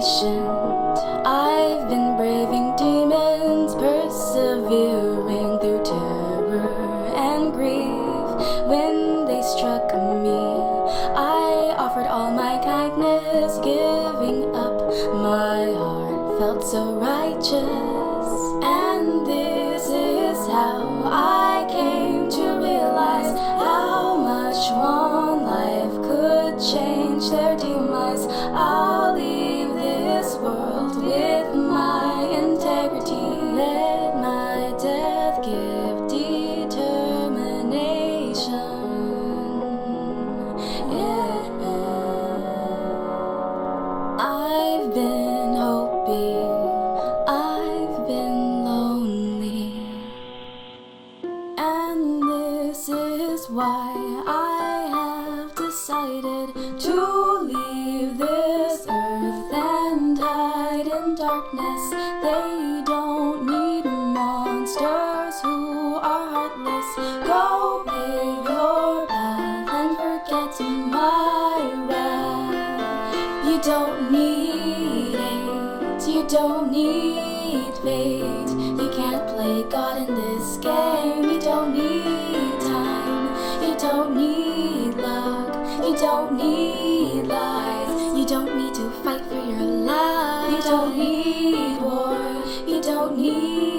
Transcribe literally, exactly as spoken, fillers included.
patient. I've been braving demons, persevering through terror and grief. When they struck me, I offered all my kindness, giving up my heart felt so righteous. And this is how I came to realize how much one life could change their demise. I'll leave this world with my integrity. Let my death give determination. Yeah. I've been hoping, I've been lonely, and this is why I have decided to leave this earth and hide in darkness. They don't need monsters who are heartless. Go pave your path and forget my wrath. You don't need hate, you don't need fate. You can't play God in this game. You don't need time, you don't need luck, you don't need lies. You don't need to fight for your life. You don't need war, you don't need